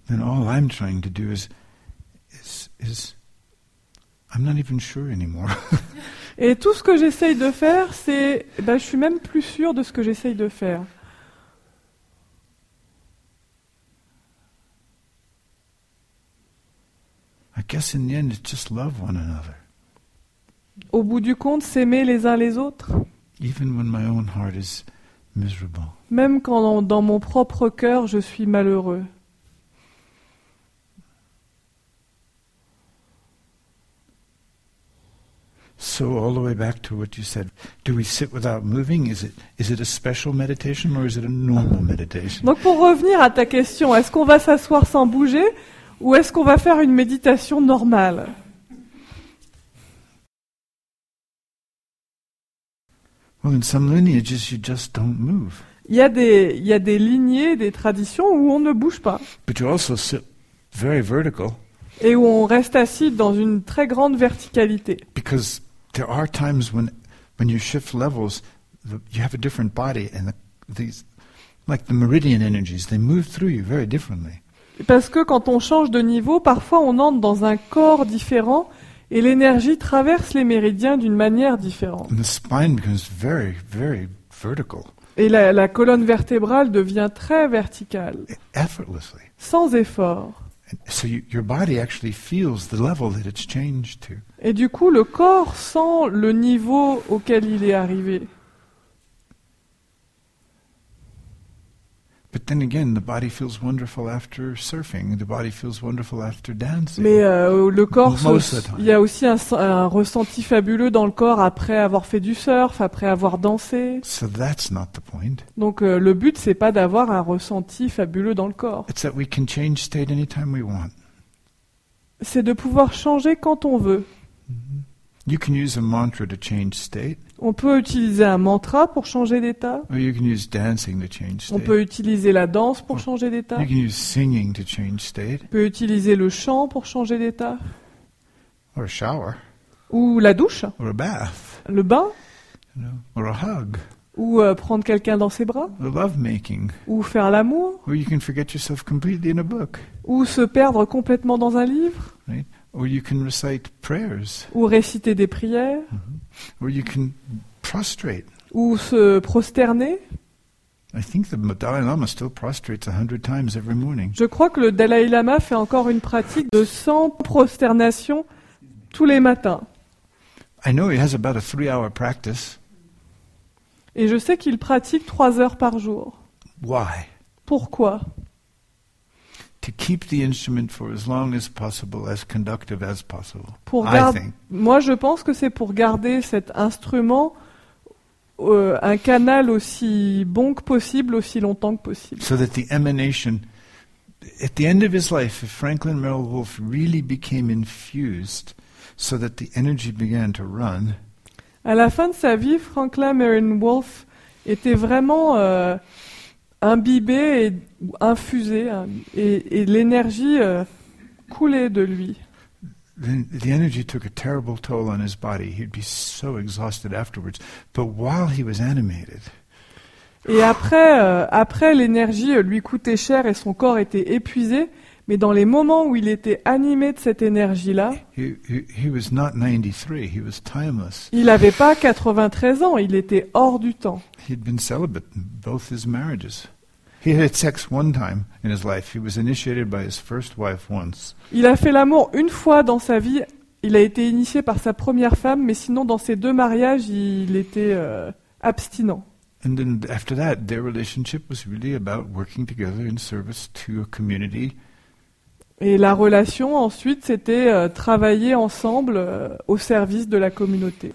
then all I'm trying to do is I'm not even sure anymore. Et tout ce que j'essaye de faire, c'est, je suis même plus sûr de ce que j'essaye de faire. I guess in the end, it's just love one another. Au bout du compte, s'aimer les uns les autres. Even when my own heart is miserable. Même quand dans mon propre cœur, je suis malheureux. So all the way back to what you said, do we sit without moving? Is it a special meditation or is it a normal meditation? Donc pour revenir à ta question, est-ce qu'on va s'asseoir sans bouger ou est-ce qu'on va faire une méditation normale? Well, in some lineages, you just don't move. Il y a des lignées, des traditions où on ne bouge pas. But you also sit very vertical. Et où on reste assis dans une très grande verticalité. Because there are times when you shift levels, you have a different body, and these, like the meridian energies, they move through you very differently. Parce que quand on change de niveau, parfois on entre dans un corps différent et l'énergie traverse les méridiens d'une manière différente. And the spine becomes very, very vertical. Et la colonne vertébrale devient très verticale. Effortlessly. Sans effort. So your body actually feels the level that it's changed to. Et du coup, le corps sent le niveau auquel il est arrivé. But then again, the body feels wonderful after surfing. The body feels wonderful after dancing. Mais le corps, Most of the time. il y a aussi un ressenti fabuleux dans le corps après avoir fait du surf, après avoir dansé. So that's not the point. Donc le but, c'est pas d'avoir un ressenti fabuleux dans le corps. It's that we can change state anytime we want. C'est de pouvoir changer quand on veut. You can use a mantra to change state. On peut utiliser un mantra pour changer d'état. Or you can use dancing to change On state. peut utiliser la danse pour changer d'état. You can use singing to change state. On peut utiliser le chant pour changer d'état. Or a shower. Ou la douche, Or a bath. le bain, Or a hug. ou prendre quelqu'un dans ses bras, Or love making. ou faire l'amour, Or you can forget yourself completely in a book. ou se perdre complètement dans un livre, Right? Or you can recite prayers. ou réciter des prières, Or you can prostrate. ou se prosterner. I think the Dalai Lama still prostrates 100 times every morning. Je crois que le Dalai Lama fait encore une pratique de 100 prosternations tous les matins. I know he has about a 3-hour practice. Et je sais qu'il pratique 3 heures par jour. Why? Pourquoi ? To keep the instrument for as long as possible, as conductive as possible. Moi, je pense que c'est pour garder cet instrument un canal aussi bon que possible, aussi longtemps que possible. So that the emanation, at the end of his life, if Franklin Merrill Wolff really became infused, so that the energy began to run. À la fin de sa vie, Franklin Merrill Wolff était vraiment imbibé et infusé, et l'énergie coulait de lui. The energy took a terrible toll on his body. He'd be so exhausted afterwards. But while he was animated, et après l'énergie lui coûtait cher et son corps était épuisé, mais dans les moments où il était animé de cette énergie-là, he was not 93. He was timeless. Il n'avait pas 93 ans, il était hors du temps. He'd been celibate in both his marriages. He had sex one time in his life. He was initiated by his first wife once. Il a fait l'amour une fois dans sa vie. Il a été initié par sa première femme, mais sinon dans ses 2 mariages, il était abstinent. And then after that, their relationship was really about working together in service to a community. Et la relation ensuite, c'était travailler ensemble au service de la communauté.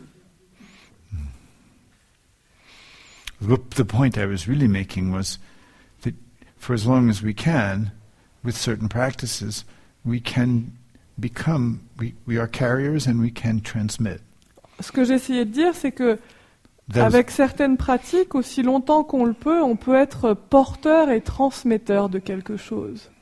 The point I was really making was that for as long as we can, with certain practices, we can become, we are carriers and we can transmit. Ce que j'essayais de dire, c'est que avec certaines pratiques, aussi longtemps qu'on le peut, on peut être porteur et transmetteur de quelque chose.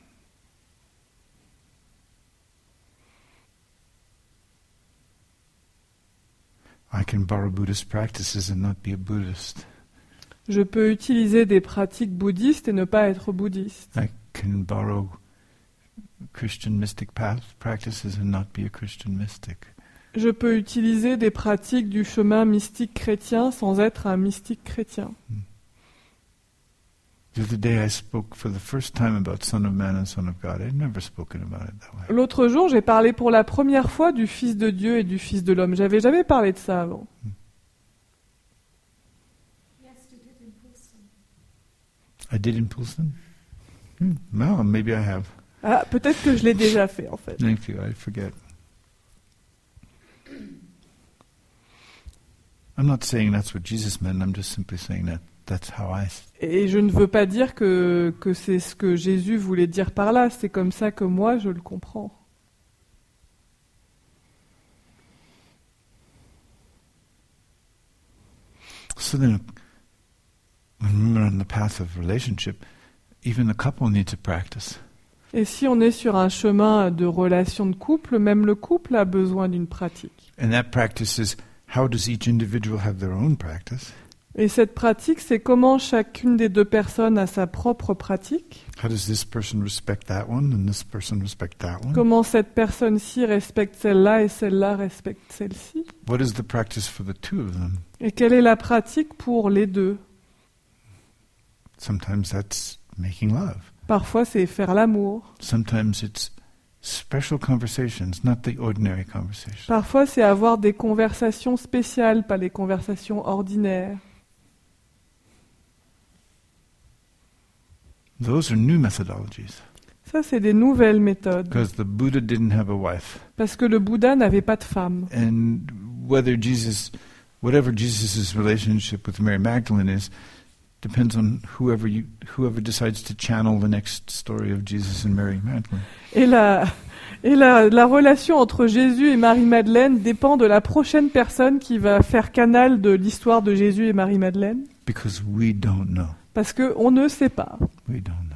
I can borrow Buddhist practices and not be a Buddhist. Je peux utiliser des pratiques bouddhistes et ne pas être bouddhiste. I can borrow Christian mystic practices and not be a Christian mystic. Je peux utiliser des pratiques du chemin mystique chrétien sans être un mystique chrétien. The other day I spoke for the first time about Son of Man and Son of God. I'd never spoken about it that way. L'autre jour, j'ai parlé pour la première fois du Fils de Dieu et du Fils de l'homme. J'avais jamais parlé de ça avant. I did in Pilsen? No, maybe I have. Ah, peut-être que je l'ai déjà fait en fait. Thank you, I forget. I'm not saying that's what Jesus meant, I'm just simply saying that that's how I... Et je ne veux pas dire que c'est ce que Jésus voulait dire par là, c'est comme ça que moi je le comprends. So then, when we're on the path of relationship, even the couple needs to practice. Et si on est sur un chemin de relation de couple, même le couple a besoin d'une pratique. And that practice is, how does each individual have their own practice? Et cette pratique, c'est comment chacune des deux personnes a sa propre pratique. How does this person respect that one and this person respect that one? Comment cette personne-ci respecte celle-là et celle-là respecte celle-ci. What is the practice for the two of them? Et quelle est la pratique pour les deux? Sometimes that's making love. Parfois, c'est faire l'amour. Sometimes it's special conversations, not the ordinary conversations. Parfois, c'est avoir des conversations spéciales, pas les conversations ordinaires. Those are new methodologies. Ça, c'est des nouvelles méthodes. Because the Buddha didn't have a wife. Parce que le Bouddha n'avait pas de femme. And whatever Jesus' relationship with Mary Magdalene is, depends on whoever decides to channel the next story of Jesus and Mary Magdalene. Et la relation entre Jésus et Marie-Madeleine dépend de la prochaine personne qui va faire canal de l'histoire de Jésus et Marie-Madeleine. Because we don't know. Parce qu'on ne sait pas. We don't know.